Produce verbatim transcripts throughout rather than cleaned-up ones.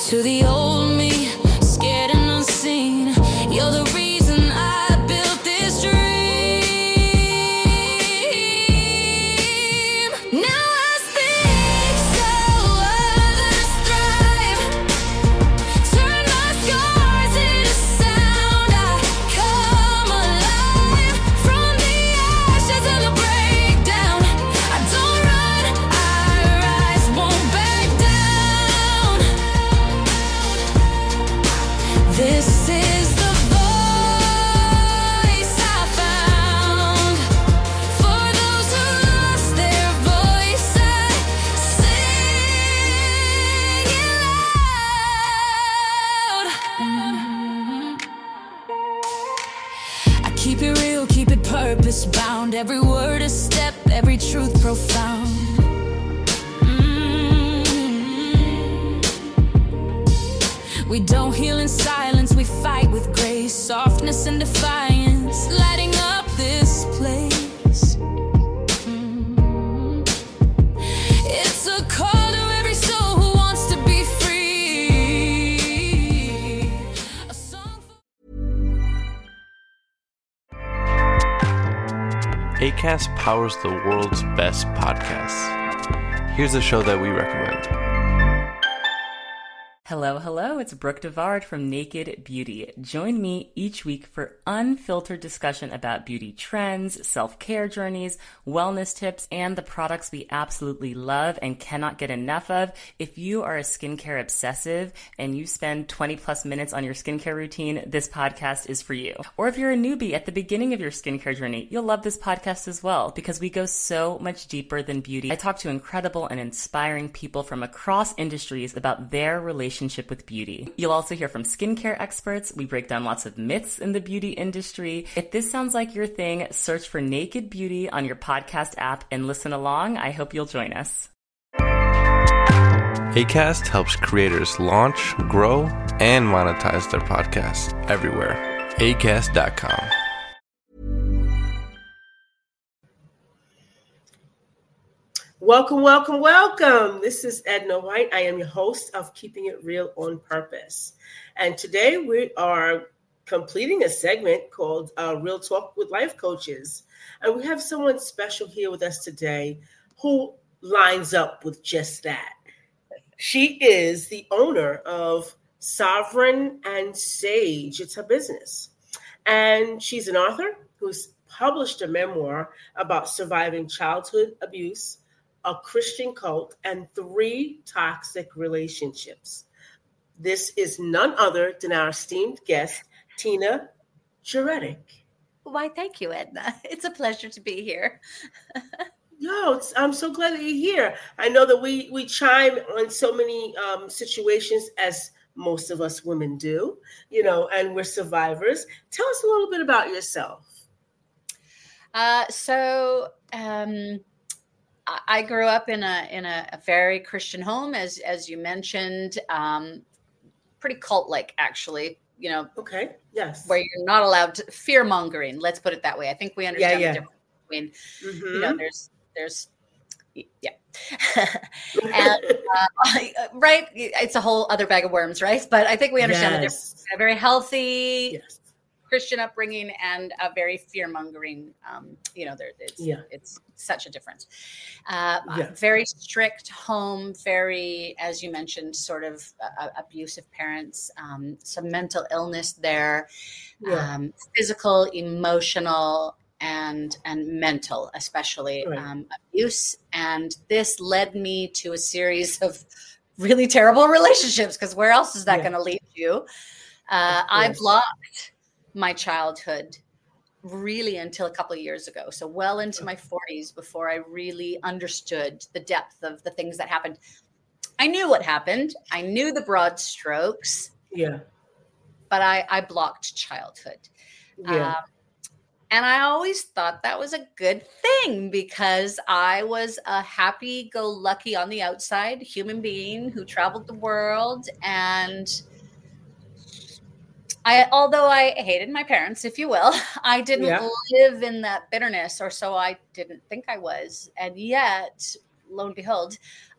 To the old me, scared and unseen, you're the reason I built this dream. Now I speak so others thrive. Turn my scars into sound. I come alive from the ashes of the breakdown. I don't run, I rise, won't back down. This is the voice I found. For those who lost their voice, I sing it loud. I keep it real, keep it purpose bound. Every word a step, every truth profound. We don't heal in silence, we fight with grace, softness and defiance, lighting up this place. Mm. It's a call to every soul who wants to be free. A song for- Acast powers the world's best podcasts. Here's a show that we recommend. Hello, hello, it's Brooke Devard from Naked Beauty. Join me each week for unfiltered discussion about beauty trends, self-care journeys, wellness tips, and the products we absolutely love and cannot get enough of. If you are a skincare obsessive and you spend twenty plus minutes on your skincare routine, this podcast is for you. Or if you're a newbie at the beginning of your skincare journey, you'll love this podcast as well because we go so much deeper than beauty. I talk to incredible and inspiring people from across industries about their relationship with beauty. You'll also hear from skincare experts. We break down lots of myths in the beauty industry. If this sounds like your thing, search for Naked Beauty on your podcast app and listen along. I hope you'll join us. Acast helps creators launch, grow, and monetize their podcasts everywhere. acast dot com. Welcome, welcome, welcome. This is Edna White. I am your host of Keeping It Real on Purpose. And today we are completing a segment called uh, Real Talk with Life Coaches. And we have someone special here with us today who lines up with just that. She is the owner of Sovereign and Sage. It's her business. And she's an author who's published a memoir about surviving childhood abuse, a Christian cult, and three toxic relationships. This is none other than our esteemed guest, Tina Juretic. Why, thank you, Edna. It's a pleasure to be here. Yo, it's, I'm so glad that you're here. I know that we we chime on so many um, situations, as most of us women do, you know, and we're survivors. Tell us a little bit about yourself. Uh, so um, I, I grew up in a in a, a very Christian home, as as you mentioned, um, pretty cult-like, actually. You know, Okay. Yes. where you're not allowed to fear mongering. Let's put it that way. I think we understand Yeah, yeah. the difference between, Mhm. you know, there's, there's, yeah. and, uh, right. It's a whole other bag of worms, right? But I think we understand the Yes. difference. A very healthy Yes. Christian upbringing and a very fear mongering, um, you know, there, it's, Yeah. it's such a difference. Uh, Yeah. Very strict home, very, as you mentioned, sort of uh, abusive parents, um, some mental illness there, Yeah. um, physical, emotional, and and mental, especially Right. um, abuse. And this led me to a series of really terrible relationships, because where else is that Yeah. going to lead you? Uh, I course. blocked my childhood really until a couple of years ago. So well into my forties before I really understood the depth of the things that happened. I knew what happened. I knew the broad strokes, Yeah. but I, I blocked childhood. Yeah. Um, and I always thought that was a good thing, because I was a happy-go-lucky on the outside human being who traveled the world. And I, although I hated my parents, if you will, I didn't Yeah. live in that bitterness, or so I didn't think I was. And yet, lo and behold,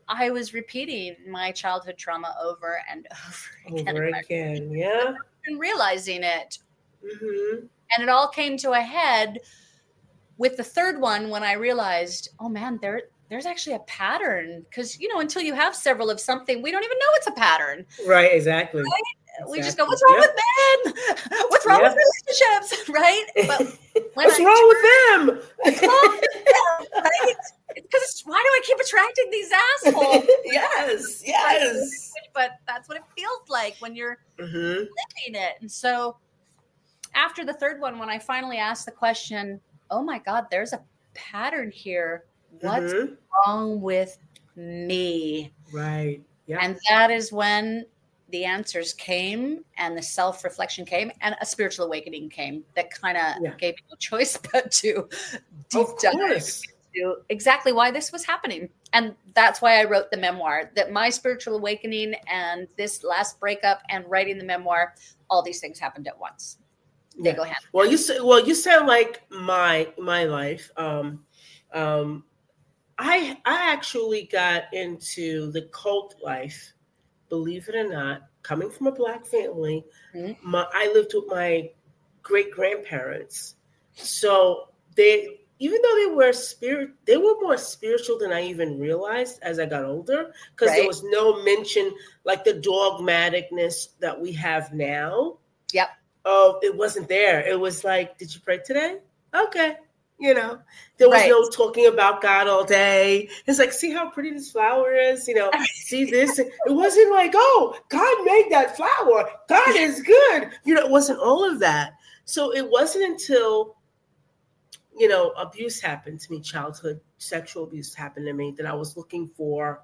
I was repeating my childhood trauma over and over again. Over again, yeah. And realizing it. Mm-hmm. And it all came to a head with the third one when I realized, oh man, there there's actually a pattern. Because, you know, until you have several of something, we don't even know it's a pattern. Right, exactly. Right? Exactly. We just go, what's wrong yep. with men? What's wrong yep. with relationships? Right? But what's I wrong with them? What's wrong with them? Right? Because why do I keep attracting these assholes? yes, yes. But that's what it feels like when you're mm-hmm. living it. And so after the third one, when I finally asked the question, oh my God, there's a pattern here. What's mm-hmm. wrong with me? Right. Yeah. And that is when the answers came and the self-reflection came and a spiritual awakening came that kind of yeah. gave me no choice but to deep dive into exactly why this was happening. And that's why I wrote the memoir, that my spiritual awakening and this last breakup and writing the memoir, all these things happened at once. They yeah. go hand. Well, you well, you sound like my my life. Um, um, I I actually got into the cult life, believe it or not, coming from a Black family. Mm-hmm. My, I lived with my great grandparents, so they, even though they were spirit, they were more spiritual than I even realized as I got older, because right. there was no mention like the dogmaticness that we have now. Yep. Oh, it wasn't there. It was like, did you pray today? Okay. You know, there was right. no talking about God all day. It's like, see how pretty this flower is? You know, see this. It wasn't like, oh, God made that flower. God is good. You know, it wasn't all of that. So it wasn't until, you know, abuse happened to me, childhood sexual abuse happened to me, that I was looking for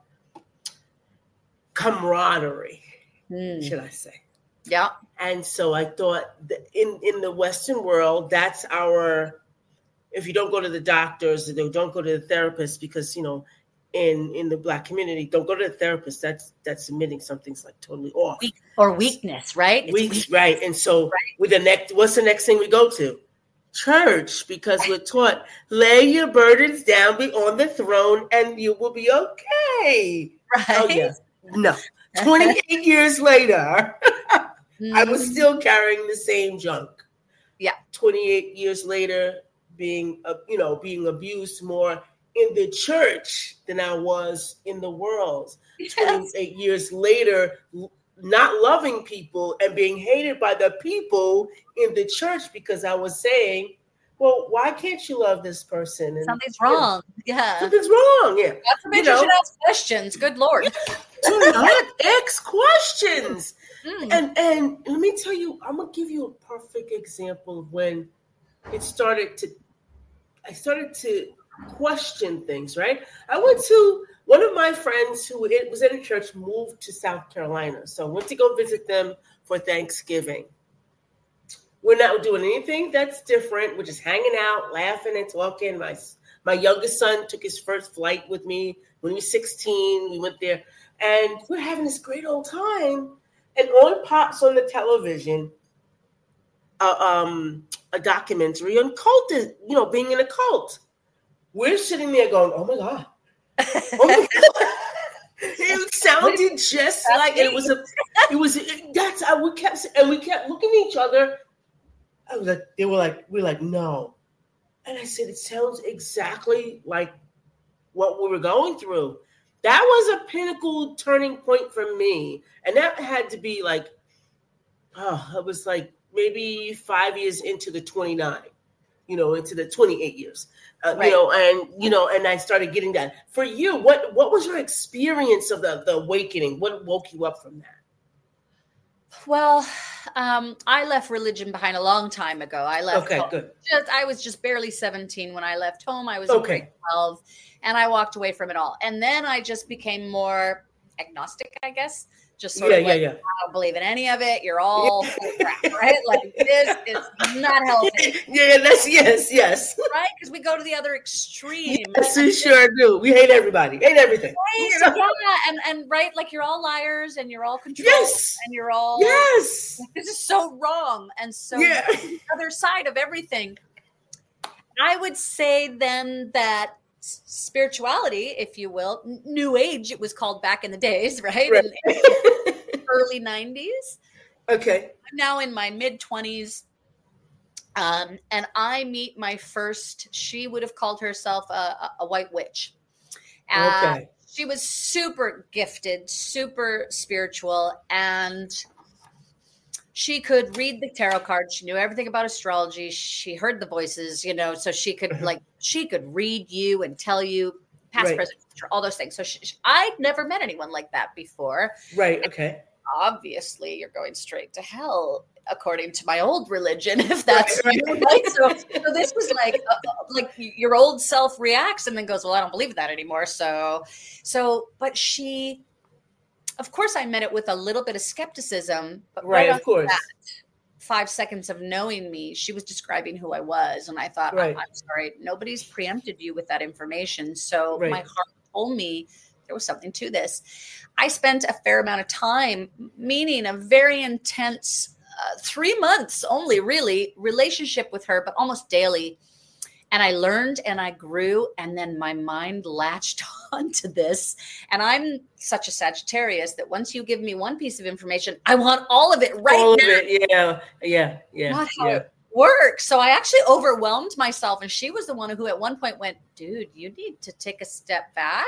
camaraderie, mm. should I say. Yeah. And so I thought that in, in the Western world, that's our, if you don't go to the doctors, don't go to the therapist, because, you know, in, in the Black community, don't go to the therapist. That's that's admitting something's like totally off. Weak, or weakness, right? Weak, weak. Right. And so right. with the next, what's the next thing we go to? Church, because we're taught, lay your burdens down, be on the throne, and you will be okay. Right. Oh, yeah. No. twenty-eight years later, mm-hmm. I was still carrying the same junk. Yeah. twenty-eight years later, being, uh, you know, being abused more in the church than I was in the world. Yes. twenty-eight years later, not loving people and being hated by the people in the church because I was saying, well, why can't you love this person? And, something's wrong. You know, yeah. Something's wrong. Yeah. That's what you, know, you should ask questions. Good Lord. Do not ask questions. Mm. And and let me tell you, I'm going to give you a perfect example of when it started to, I started to question things, right? I went to, one of my friends who was in a church moved to South Carolina. So I went to go visit them for Thanksgiving. We're not doing anything that's different. We're just hanging out, laughing and talking. My, my youngest son took his first flight with me when he was sixteen. We went there and we're having this great old time. And on pops on the television, uh, um, a documentary on cult, you know, being in a cult. We're sitting there going, oh my God. Oh my God. It sounded just like, and it was a, it was, that's how we kept, and we kept looking at each other. I was like, they were like, we're like, no. And I said, it sounds exactly like what we were going through. That was a pinnacle turning point for me. And that had to be like, oh, it was like maybe five years into the twenty-nine, you know, into the twenty-eight years, uh, right. you know, and, you know, and I started getting that. For you, what, what was your experience of the, the awakening? What woke you up from that? Well, um, I left religion behind a long time ago. I left. Okay, home. good. Just, I was just barely seventeen when I left home. I was okay. twelve, and I walked away from it all. And then I just became more agnostic, I guess. Just sort yeah, of like, yeah, yeah. I don't believe in any of it. You're all crap, right? Like, this is not healthy. Yeah, that's yes, yes. Right? Because we go to the other extreme. Yes, we sure do. We hate everybody. Hate everything. Right? You know? Yeah, and, and right, like you're all liars and you're all controlled. Yes. And you're all yes. Like, this is so wrong. And so yeah. the other side of everything. I would say then that spirituality, if you will, New Age, it was called back in the days, right? Right. In, in early nineties. Okay. I'm now in my mid twenties. Um, and I meet my first, she would have called herself a, a, a white witch. Uh, Okay. She was super gifted, super spiritual, and she could read the tarot cards. She knew everything about astrology. She heard the voices, you know, so she could Uh-huh. like, she could read you and tell you past, Right. present, future, all those things. So she, she- I'd never met anyone like that before. Right. Okay. Obviously, you're going straight to hell, according to my old religion, if that's Right, you, right. right? So, so this was like, uh, like your old self reacts and then goes, well, I don't believe that anymore. So, so, but she, of course, I met it with a little bit of skepticism, but Right. right Of course. that five seconds of knowing me, she was describing who I was. And I thought, Right. I'm sorry, nobody's preempted you with that information. So Right. my heart told me there was something to this. I spent a fair amount of time, meaning a very intense uh, three months only, really, relationship with her, but almost daily. And I learned and I grew, and then my mind latched onto this. And I'm such a Sagittarius that once you give me one piece of information, I want all of it right All of now. it. Yeah. Yeah. Yeah. Not how Yeah. it works. So I actually overwhelmed myself. And she was the one who at one point went, dude, you need to take a step back.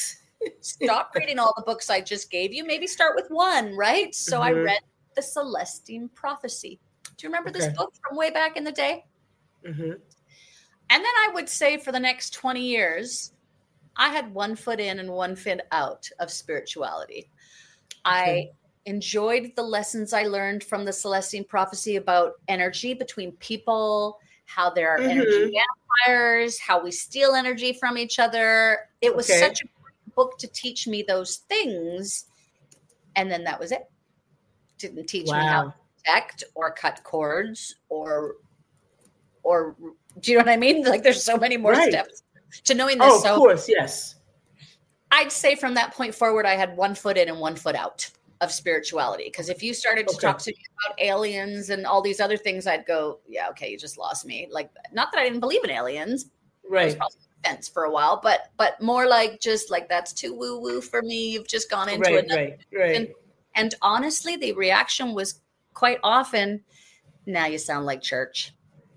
Stop reading all the books I just gave you. Maybe start with one, right? So I Mhm. read The Celestine Prophecy. Do you remember this Okay. book from way back in the day? Mm-hmm. And then I would say for the next twenty years, I had one foot in and one foot out of spirituality. I Okay. enjoyed the lessons I learned from the Celestine Prophecy about energy between people, how there are energy Mhm. vampires, how we steal energy from each other. It was Okay. such a great book to teach me those things. And then that was it. Didn't teach me how to Wow. protect or cut cords or or do you know what I mean? Like there's so many more Right. steps to knowing this. Oh, of So course. Yes. I'd say from that point forward, I had one foot in and one foot out of spirituality. Because if you started to Okay. talk to me about aliens and all these other things, I'd go, yeah, okay, you just lost me. Like, not that I didn't believe in aliens. I was Right. probably on the fence for a while, but but more like just like that's too woo woo for me. You've just gone into Right. another. Right. Right. And, and honestly, the reaction was quite often, now you sound like church.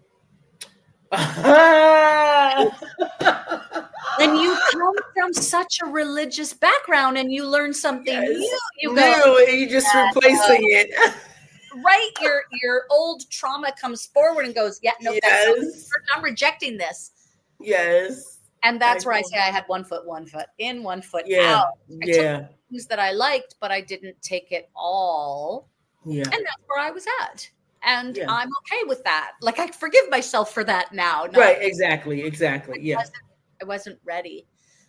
When you come from such a religious background and you learn something Yes. new, you No, go, you just replacing it. right, your your old trauma comes forward and goes, yeah, no, that's not Yes. I'm rejecting this. Yes. And that's I where I know. say I had one foot, one foot in, one foot Yeah. out. I took Yeah. things that I liked, but I didn't take it all. Yeah. And that's where I was at. And Yeah. I'm okay with that. Like I forgive myself for that now. Not- Right. Exactly. Exactly. Yeah. I wasn't ready.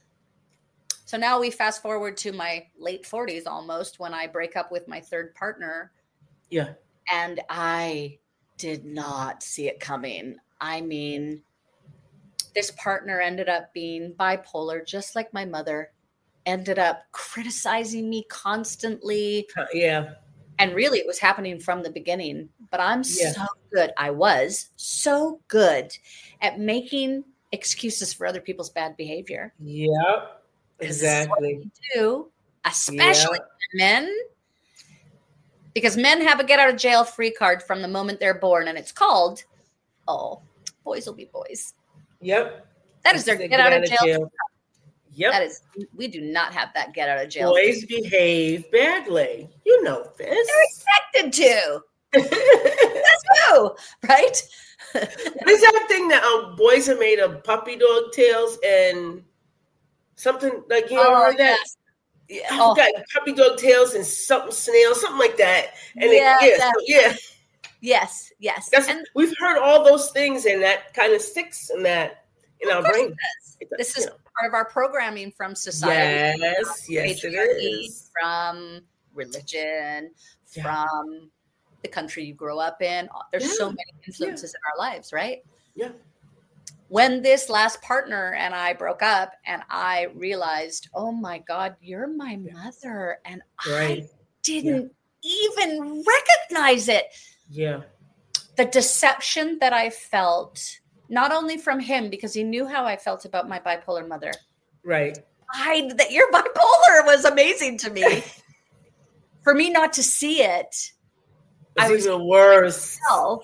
So now we fast forward to my late forties almost when I break up with my third partner. Yeah. And I did not see it coming. I mean, this partner ended up being bipolar, just like my mother, ended up criticizing me constantly. Yeah. And really, it was happening from the beginning. But I'm Yeah. so good. I was so good at making excuses for other people's bad behavior. Yep. 'Cause this is what Exactly. we do, especially Yeah. men. Because men have a get out of jail free card from the moment they're born, and it's called, oh, boys will be boys. Yep. That is their They get out of jail. Yep. That is, we do not have that get out of jail. Boys behave badly. You know this. Expected to. That's who, right? What is that thing that um, boys are made of puppy dog tails and something like you ever Oh, heard that? yes. Yeah. I Oh, forgot puppy dog tails and something snail, something like that. And Yeah, it, yeah, that- so, yeah, yes, yes. that's, And we've heard all those things, and that kind of sticks in that in of our course brain. it does. It does, This you is know. part of our programming from society. Yes, yes, it patriarchy, is. from religion, Yeah. from the country you grow up in. There's so Yeah. many influences in our lives, right? Yeah. When this last partner and I broke up, and I realized, oh my God, you're my mother, and Right. I didn't even recognize it. Yeah. The deception that I felt not only from him, because he knew how I felt about my bipolar mother. Right. I, that you're bipolar was amazing to me. For me not to see it, It's I was even worse. myself,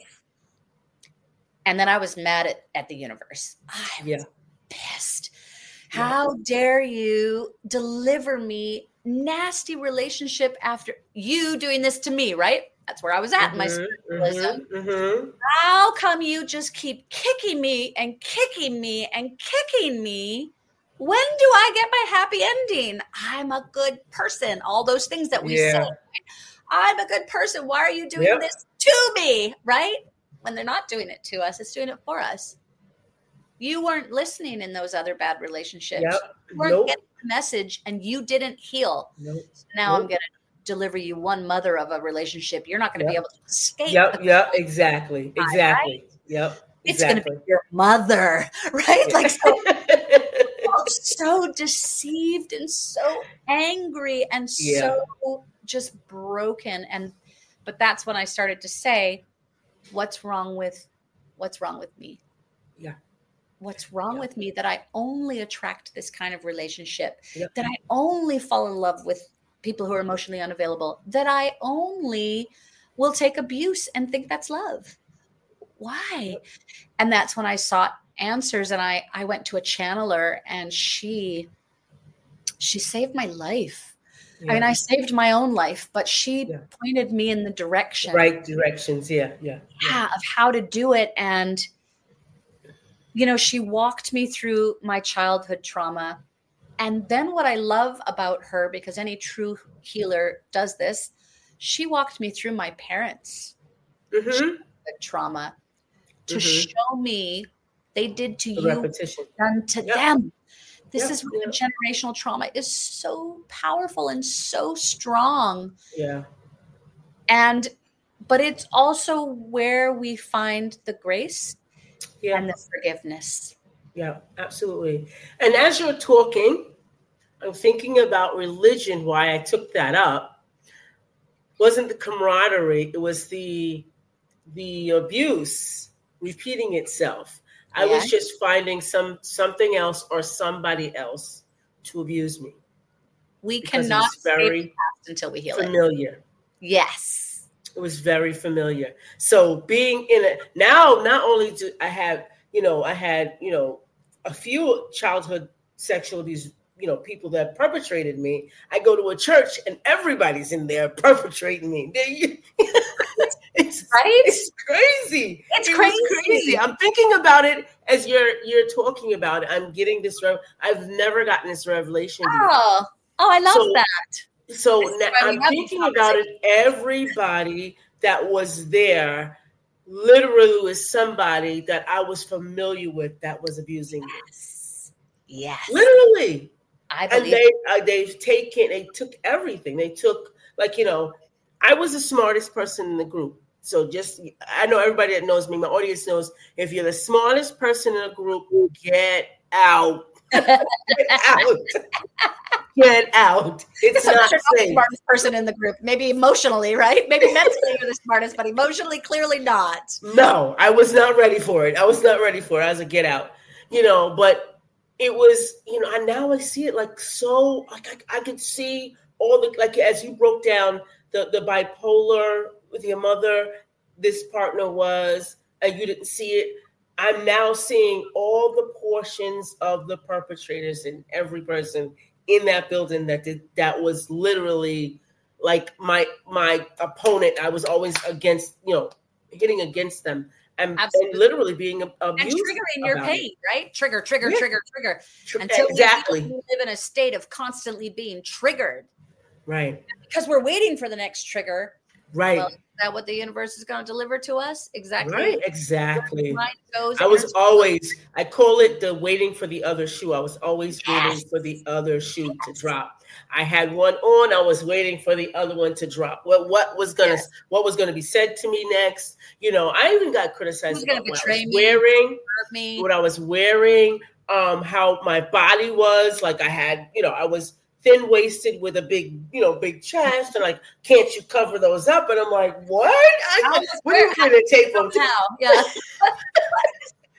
and then I was mad at, at the universe. I was Yeah. pissed. How dare you deliver me nasty relationship after you doing this to me, right? That's where I was at in my spiritualism. Mm-hmm, mm-hmm. How come you just keep kicking me and kicking me and kicking me? When do I get my happy ending? I'm a good person. All those things that we Yeah. say. I'm a good person. Why are you doing Yep. this to me? Right? When they're not doing it to us, it's doing it for us. You weren't listening in those other bad relationships. Yep. You weren't Nope. getting the message and you didn't heal. Nope. So now Nope. I'm going to deliver you one mother of a relationship. You're not going to Yep. be able to escape. Yep. Yep. Exactly. Exactly. Yep. It's Exactly. going to be your mother, right? Yeah. Like so, so deceived and so angry and Yeah. so just broken. And but that's when I started to say, what's wrong with what's wrong with me? Yeah. What's wrong Yeah. with me that I only attract this kind of relationship, Yep. that I only fall in love with people who are emotionally unavailable, that I only will take abuse and think that's love. Why? Yep. And that's when I sought answers, and I, I went to a channeler, and she, she saved my life. I mean, Yeah. I saved my own life, but she Yeah. pointed me in the direction Right directions. Yeah. Yeah. yeah, of how to do it. And, you know, she walked me through my childhood trauma. And then what I love about her, because any true healer does this, she walked me through my parents' Mm-hmm. trauma to Mhm. show me they did to The you, repetition. done to Yep. them. This Yep, is why yep. generational trauma is so powerful and so strong. Yeah. And, but it's also where we find the grace Yeah. and the forgiveness. Yeah, absolutely. And as you're talking, I'm thinking about religion, why I took that up. Wasn't the camaraderie, it was the the abuse repeating itself. I Yeah. was just finding some something else or somebody else to abuse me. We Because it cannot was save very the past until we heal it. familiar. Yes. It was very familiar. So being in it now, not only do I have, you know, I had, you know, a few childhood sexual abuse, you know, people that perpetrated me. I go to a church and everybody's in there perpetrating me. They- it's Right? It's crazy. It's It was crazy. crazy. I'm thinking about it as you're you're talking about it. I'm getting this. Rev- I've never gotten this revelation before. Oh, oh, I love So- that. So This is now why we I'm have thinking these about it. Everybody that was there literally was somebody that I was familiar with that was abusing me. Yes. Yes. Literally. I And believe they uh, they've taken, they took everything. They took, like, you know, I was the smartest person in the group. So just, I know everybody that knows me, my audience knows, if you're the smartest person in a group, get out. Get out. Get out. It's So not you're not the safe. smartest person in the group. Maybe emotionally, right? Maybe mentally you're the smartest, but emotionally, clearly not. No, I was not ready for it. I was not ready for it. I was a get out, you know, but it was, you know, and now I see it like so, like I, I could see all the, like as you broke down the, the bipolar with your mother, this partner was, and you didn't see it. I'm now seeing all the portions of the perpetrators and every person in that building that did, that was literally like my my opponent. I was always against, you know, hitting against them and, and literally being abused And triggering your about pain, right? Trigger, trigger, Yeah. trigger, trigger. Tr- Until exactly. we live in a state of constantly being triggered Right. because we're waiting for the next trigger. Right. Well, is that what the universe is going to deliver to us? Exactly. Right. Exactly. Mind goes, I was energy always, I call it the waiting for the other shoe. I was always Yes. waiting for the other shoe to drop. I had one on, I was waiting for the other one to drop. What what was gonna Yes. what was gonna be said to me next? You know, I even got criticized Who's gonna about what I betray was me? wearing, hurt me. what I was wearing, um, how my body was. Like I had, you know, I was thin waisted with a big, you know, big chest, and like, can't you cover those up? And I'm like, what? I, How- what are you gonna tape them? Somehow, yeah.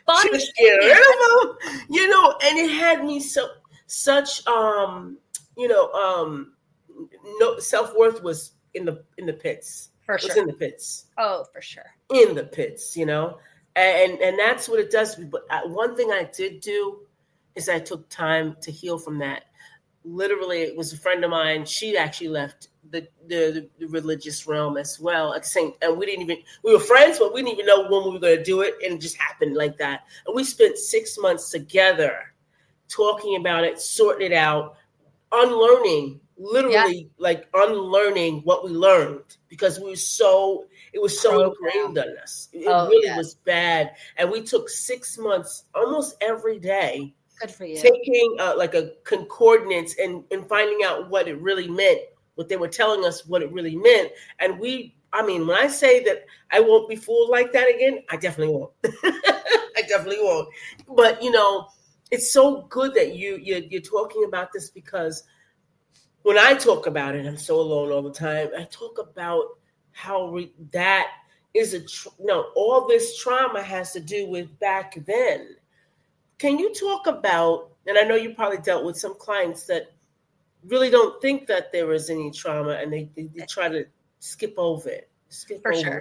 body Just get rid of them. You know, and it had me so such um, you know, um no self-worth was in the in the pits. For it sure. was in the pits. Oh, for sure. In the pits, you know. And and that's what it does. But one thing I did do is I took time to heal from that. Literally, it was a friend of mine. She actually left the, the, the religious realm as well at the same. And we didn't even we were friends, but we didn't even know when we were going to do it, and it just happened like that. And we spent six months together, talking about it, sorting it out, unlearning, literally yeah. like unlearning what we learned because we were so. It was so oh, ingrained on us. It oh, really yes. was bad, and we took six months, almost every day. Good for you. Taking uh, like a concordance and, and finding out what it really meant, what they were telling us what it really meant. And we, I mean, when I say that I won't be fooled like that again, I definitely won't. I definitely won't. But, you know, it's so good that you, you're, you're talking about this because when I talk about it, I'm so alone all the time. I talk about how re- that is a, tr- no, all this trauma has to do with back then. Can you talk about, and I know you probably dealt with some clients that really don't think that there is any trauma and they, they, they try to skip over it. Skip For over sure. it.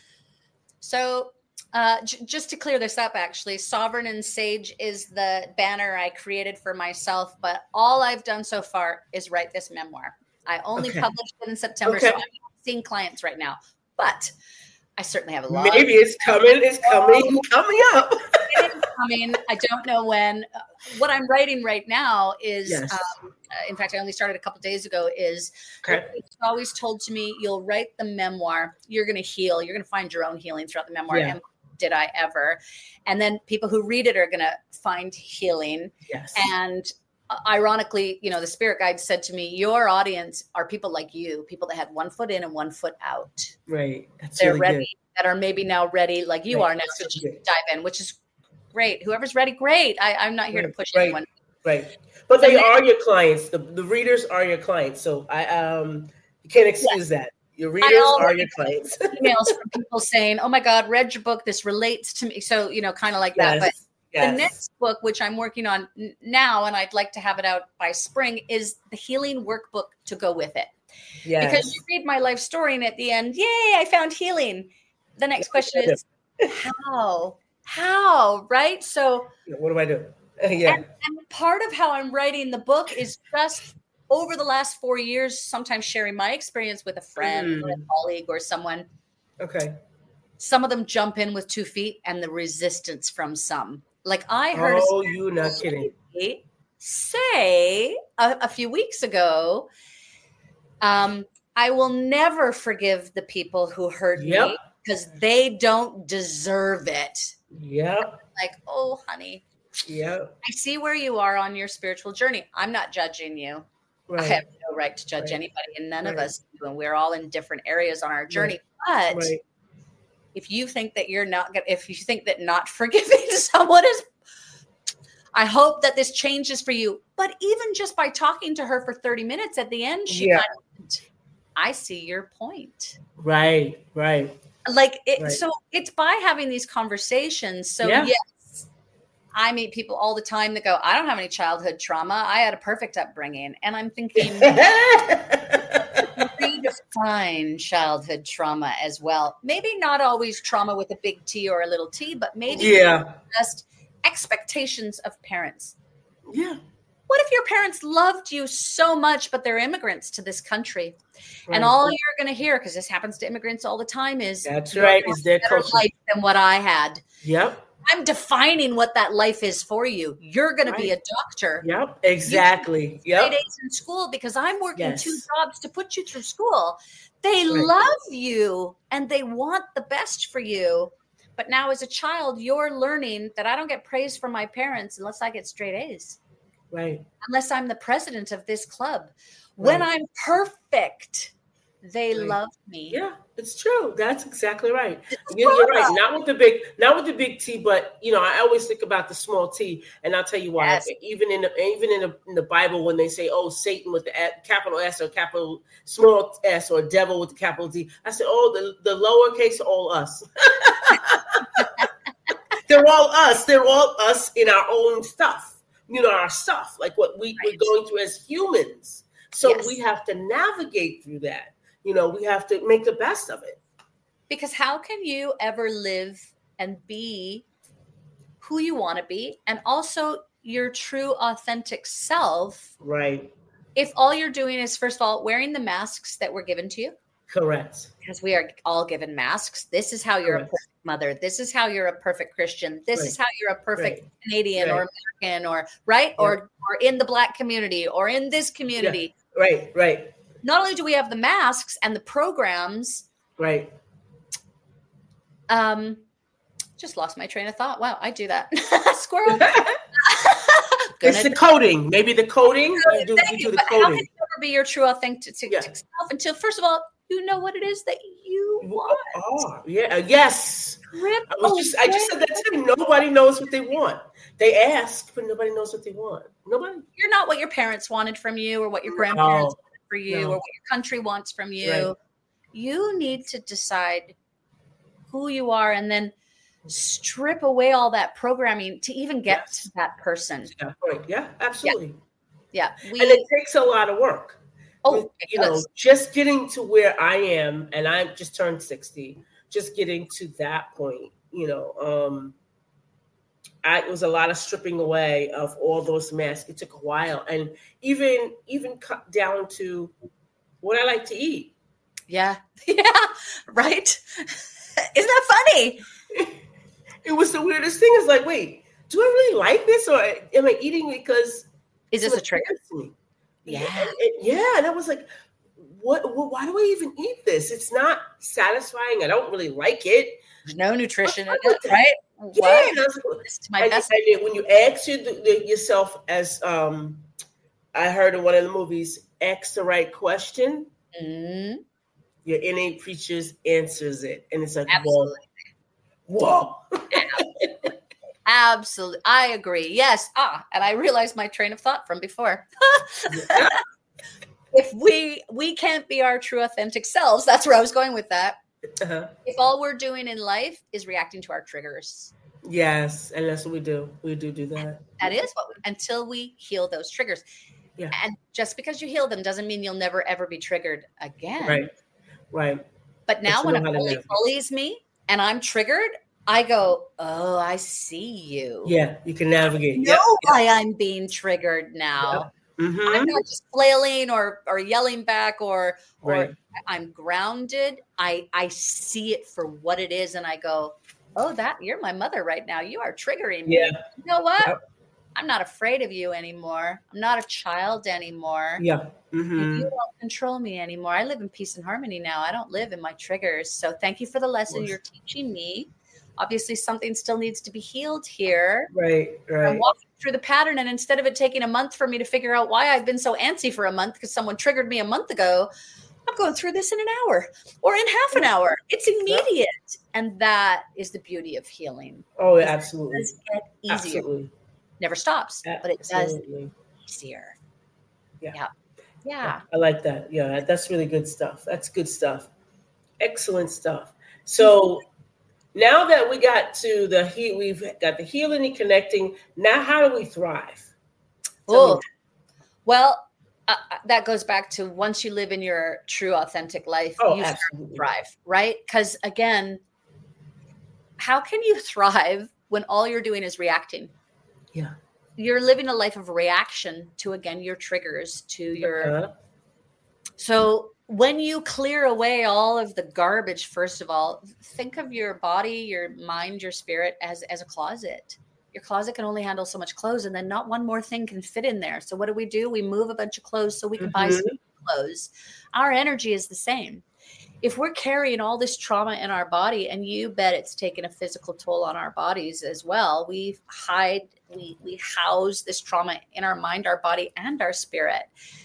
So uh, j- just to clear this up, actually, Sovereign and Sage is the banner I created for myself, but all I've done so far is write this memoir. I only okay. published it in September, okay. so I'm not seeing clients right now, but I certainly have a lot. Maybe it's coming. It's coming. Oh, coming up. It is coming. I don't know when. Uh, what I'm writing right now is, yes. um, uh, in fact, I only started a couple days ago. Is okay. It's always told to me, you'll write the memoir. You're going to heal. You're going to find your own healing throughout the memoir. Yeah. And did I ever? And then people who read it are going to find healing. Yes. And uh, ironically, you know, the spirit guide said to me, your audience are people like you, people that had one foot in and one foot out. Right. That's They're really ready. Good. That are maybe now ready, like you right. are now, to just dive in, which is great. Whoever's ready, great. I, I'm not here right. to push right. anyone. Right. But they are your clients. The, the readers are your clients. So I um you can't excuse yeah. that. Your readers are your clients. Emails from people saying, oh my God, read your book. This relates to me. So, you know, kind of like yes. that. But yes. the next book, which I'm working on now, and I'd like to have it out by spring, is the healing workbook to go with it. Yes. Because you read my life story and at the end, yay, I found healing. The next question is how, how, right? So what do I do? yeah. And, and part of how I'm writing the book is just over the last four years, sometimes sharing my experience with a friend mm. or a colleague or someone. Okay. Some of them jump in with two feet and the resistance from some. Like I heard oh, you not kidding. say a, a few weeks ago, um, I will never forgive the people who hurt yep. me. Because they don't deserve it. Yep. Like, oh, honey. Yep. I see where you are on your spiritual journey. I'm not judging you. Right. I have no right to judge right. anybody, and none right. of us do. And we're all in different areas on our journey. Right. But right. if you think that you're not going, if you think that not forgiving someone is, I hope that this changes for you. But even just by talking to her for thirty minutes at the end, she yeah. kind of, I see your point. Right. Right. Like it, right. so it's by having these conversations. So yeah. yes, I meet people all the time that go, I don't have any childhood trauma. I had a perfect upbringing. And I'm thinking, redefine childhood trauma as well. Maybe not always trauma with a big T or a little T, but maybe yeah. just expectations of parents. Yeah. What if your parents loved you so much, but they're immigrants to this country? Right. And all you're going to hear, because this happens to immigrants all the time, is that's right. Is their better life than what I had. Yep. I'm defining what that life is for you. You're going right. to be a doctor. Yep. Exactly. Yep. Three days in school because I'm working yes. two jobs to put you through school. They right. love you and they want the best for you. But now as a child, you're learning that I don't get praise from my parents unless I get straight A's. Right. Unless I'm the president of this club. Right. When I'm perfect, they right. love me. Yeah, it's true. That's exactly right. You're, you're right. Not with the big, not with the big T, but you know, I always think about the small T, and I'll tell you why. Yes. Even in the even in the, in the Bible, when they say, "Oh, Satan" with the capital S or capital small S, or devil with the capital D, I said, "Oh, the the lowercase, all us." They're all us. They're all us in our own stuff. You know, our stuff, like what we, right. we're going through as humans. So yes. we have to navigate through that. You know, we have to make the best of it. Because how can you ever live and be who you want to be, and also your true authentic self, right? If all you're doing is, first of all, wearing the masks that were given to you. Correct. Because we are all given masks. This is how you're Correct. a perfect mother. This is how you're a perfect Christian. This right. is how you're a perfect right. Canadian right. or American, or right, yeah. or or in the Black community, or in this community. Yeah. Right, right. Not only do we have the masks and the programs, right. Um, just lost my train of thought. Wow, I do that. Squirrel. It's the coding. Maybe the coding. You do, you do the but coding. How can you ever be your true authentic yeah. self until, first of all, you know what it is that you want? Oh, yeah. Yes. I, was just, I just said that to them. Nobody knows what they want. They ask, but nobody knows what they want. Nobody. You're not what your parents wanted from you, or what your grandparents no. wanted for you, no. or what your country wants from you. Right. You need to decide who you are, and then strip away all that programming to even get yes. to that person. Yeah, right. Yeah, absolutely. Yeah. yeah. We, and it takes a lot of work. Oh, With, you does. know, just getting to where I am, and I just turned sixty, just getting to that point, you know, um, I, it was a lot of stripping away of all those masks. It took a while. And even, even cut down to what I like to eat. Yeah. Yeah. Right. Isn't that funny? It was the weirdest thing. It's like, wait, do I really like this, or am I eating because is this a trigger? Yeah, and, yeah. And I was like, what? Well, why do I even eat this? It's not satisfying. I don't really like it. There's no nutrition in it, right? Yeah. Wow. And I was like, it's my and, best. And when you ask you, the, the, yourself, as um, I heard in one of the movies, ask the right question. Mm-hmm. Your innate creatures answers it, and it's like, absolutely. Whoa. Whoa. Absolutely. I agree. Yes. Ah, and I realized my train of thought from before. If we we can't be our true authentic selves, that's where I was going with that. Uh-huh. If all we're doing in life is reacting to our triggers. Yes, and that's what we do. We do do that. That is what we, until we heal those triggers. Yeah. And just because you heal them doesn't mean you'll never ever be triggered again. Right. Right. But now when a bully bullies me and I'm triggered, I go, oh, I see you. Yeah, you can navigate. I know yep. why yep. I'm being triggered now. Yep. Mm-hmm. I'm not just flailing or or yelling back or or right. I'm grounded. I I see it for what it is, and I go, oh, that you're my mother right now. You are triggering me. Yeah. You know what? Yep. I'm not afraid of you anymore. I'm not a child anymore. Yeah. Mm-hmm. You don't control me anymore. I live in peace and harmony now. I don't live in my triggers. So thank you for the lesson you're teaching me. Obviously, something still needs to be healed here. Right, right. I'm walking through the pattern, and instead of it taking a month for me to figure out why I've been so antsy for a month because someone triggered me a month ago, I'm going through this in an hour or in half an hour. It's immediate. Yeah. And that is the beauty of healing. Oh, absolutely. It does get easier. Absolutely. Never stops, absolutely. But it does get easier. Yeah. yeah. Yeah. I like that. Yeah, that's really good stuff. That's good stuff. Excellent stuff. So now that we got to the heal, we've got the healing and connecting. Now, how do we thrive? Oh, well, uh, that goes back to once you live in your true, authentic life, oh, you absolutely. thrive, right? Because again, how can you thrive when all you're doing is reacting? Yeah. You're living a life of reaction to, again, your triggers, to your. Uh-huh. So when you clear away all of the garbage, first of all, think of your body, your mind, your spirit as, as a closet. Your closet can only handle so much clothes, and then not one more thing can fit in there. So what do we do? We move a bunch of clothes so we can mm-hmm. buy some clothes. Our energy is the same. If we're carrying all this trauma in our body, and you bet it's taken a physical toll on our bodies as well, we hide, we we house this trauma in our mind, our body, and our spirit.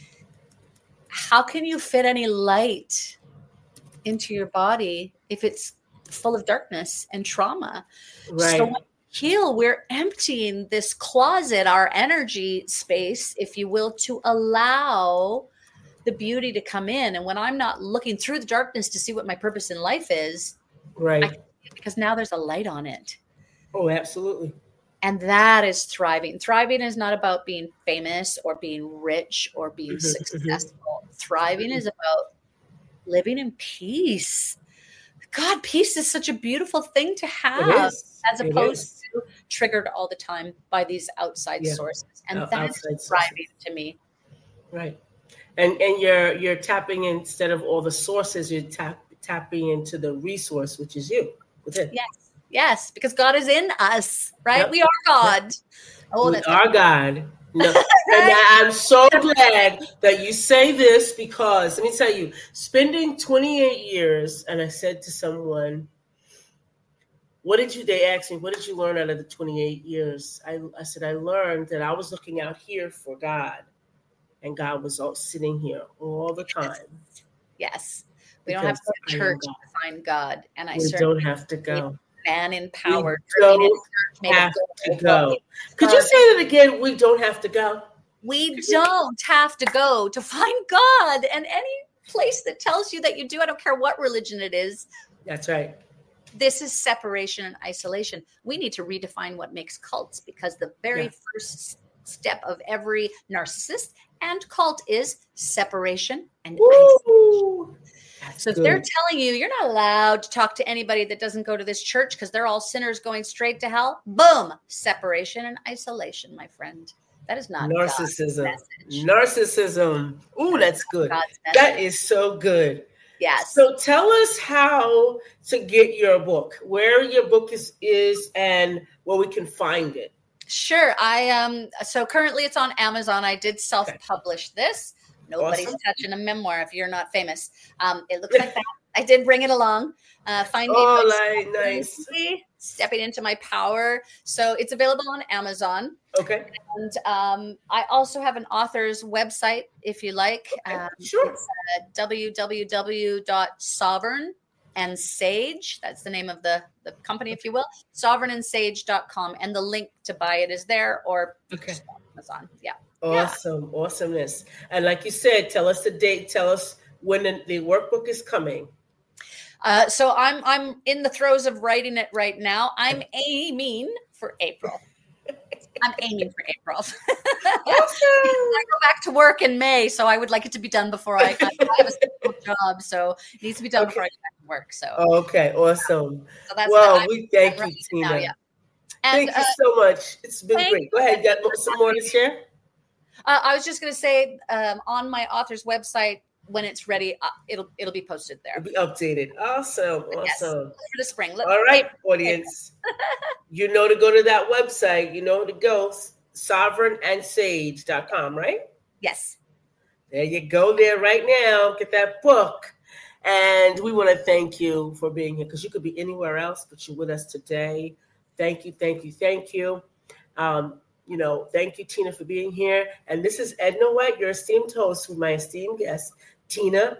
How can you fit any light into your body if it's full of darkness and trauma? Right. So when we heal, we're emptying this closet, our energy space, if you will, to allow the beauty to come in. And when I'm not looking through the darkness to see what my purpose in life is, right? I, because now there's a light on it. Oh, absolutely. And that is thriving. Thriving is not about being famous or being rich or being Mm-hmm, successful. mm-hmm. Thriving is about living in peace. God, peace is such a beautiful thing to have, as opposed to triggered all the time by these outside yeah. sources. And Out, that's thriving sources. To me. Right. And and you're you're tapping, instead of all the sources, you're tap, tapping into the resource, which is you within. Yes. Yes, because God is in us, right? Yep. We are God. Yep. Oh, we that's are God. No. Right? And I'm so glad that you say this, because let me tell you, spending twenty-eight years, and I said to someone, what did you, they asked me, what did you learn out of the twenty-eight years? I, I said, I learned that I was looking out here for God, and God was all sitting here all the time. Yes. We don't have to go to church to find God. And I we don't have to go. Man empowered. We don't have to go. Could you say that again? We don't have to go. We don't have to go to find God. And any place that tells you that you do, I don't care what religion it is. That's right. This is separation and isolation. We need to redefine what makes cults, because the very yeah. first step of every narcissist and cult is separation and Woo! Isolation. That's so if good. They're telling you you're not allowed to talk to anybody that doesn't go to this church because they're all sinners going straight to hell. Boom. Separation and isolation, my friend. That is not narcissism. Narcissism. Ooh, that's good. That is so good. Yes. So tell us how to get your book, where your book is, is and where we can find it. Sure. I um. So currently it's on Amazon. I did self-publish this. Nobody's awesome. Touching a memoir if you're not famous. Um, it looks like that. I did bring it along. Uh, finding oh, like, nice. Stepping into my power. So it's available on Amazon. Okay. And um, I also have an author's website, if you like. Okay. Um, sure. It's uh, w w w dot sovereign and sage. That's the name of the, the company, if you will. sovereign and sage dot com. And the link to buy it is there, or okay. Amazon. Yeah. Awesome. Yeah. Awesomeness. And like you said, tell us the date. Tell us when the, the workbook is coming. Uh, so I'm I'm in the throes of writing it right now. I'm aiming for April. I'm aiming for April. Awesome. I go back to work in May, so I would like it to be done before I, I have a stable job. So it needs to be done okay. before I get back to work. So okay, awesome. So that's well, we thank you, Tina. Now, yeah. And, thank you uh, so much. It's been great. Go ahead. You got some more to share? Uh, I was just going to say um, on my author's website, when it's ready, uh, it'll it'll be posted there. It'll be updated. Awesome. Awesome. Yes, for the spring. Let's All right, audience. You know to go to that website. You know to go sovereign and sage dot com, right? Yes. There you go there right now. Get that book. And we want to thank you for being here, because you could be anywhere else, but you're with us today. Thank you, thank you, thank you. Um, You know, thank you, Tina, for being here. And this is Edna White, your esteemed host, with my esteemed guest, Tina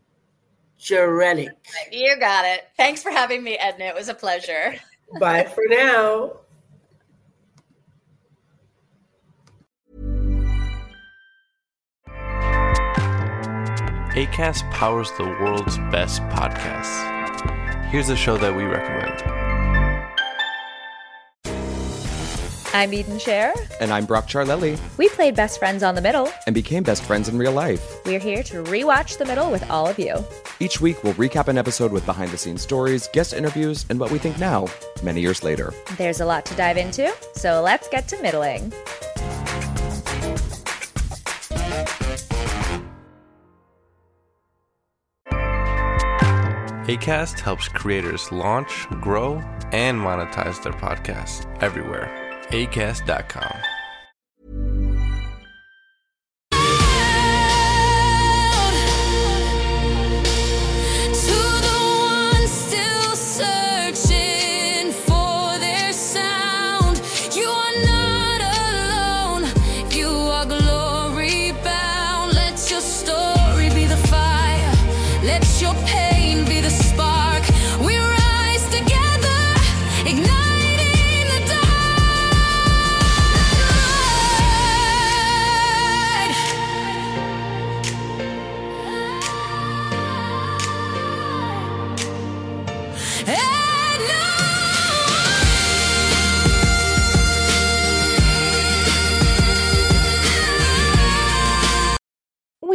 Jurelic. You got it. Thanks for having me, Edna. It was a pleasure. Bye for now. Acast powers the world's best podcasts. Here's a show that we recommend. I'm Eden Cher. And I'm Brock Charlelli. We played best friends on The Middle. And became best friends in real life. We're here to rewatch The Middle with all of you. Each week, we'll recap an episode with behind-the-scenes stories, guest interviews, and what we think now, many years later. There's a lot to dive into, so let's get to middling. Acast helps creators launch, grow, and monetize their podcasts everywhere. acast dot com.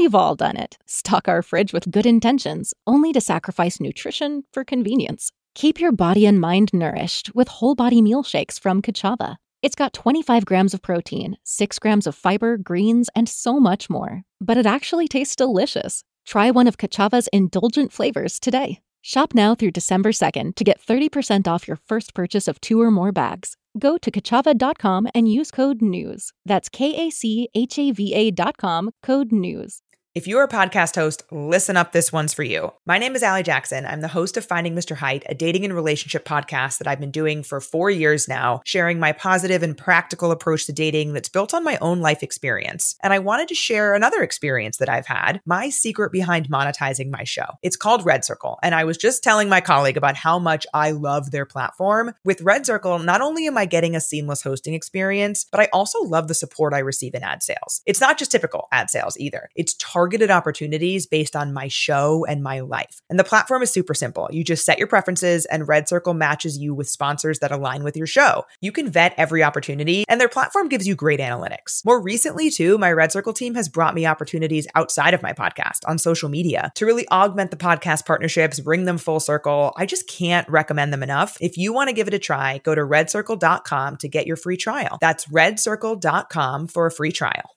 We've all done it. Stock our fridge with good intentions, only to sacrifice nutrition for convenience. Keep your body and mind nourished with whole body meal shakes from Kachava. It's got twenty-five grams of protein, six grams of fiber, greens, and so much more. But it actually tastes delicious. Try one of Kachava's indulgent flavors today. Shop now through December second to get thirty percent off your first purchase of two or more bags. Go to kachava dot com and use code NEWS. That's K A C H A V A dot com, code NEWS. If you're a podcast host, listen up, this one's for you. My name is Allie Jackson. I'm the host of Finding Mister Height, a dating and relationship podcast that I've been doing for four years now, sharing my positive and practical approach to dating that's built on my own life experience. And I wanted to share another experience that I've had, my secret behind monetizing my show. It's called Red Circle, and I was just telling my colleague about how much I love their platform. With Red Circle, not only am I getting a seamless hosting experience, but I also love the support I receive in ad sales. It's not just typical ad sales either. It's targeted targeted opportunities based on my show and my life. And the platform is super simple. You just set your preferences and Red Circle matches you with sponsors that align with your show. You can vet every opportunity and their platform gives you great analytics. More recently too, my Red Circle team has brought me opportunities outside of my podcast on social media to really augment the podcast partnerships, bring them full circle. I just can't recommend them enough. If you want to give it a try, go to red circle dot com to get your free trial. That's red circle dot com for a free trial.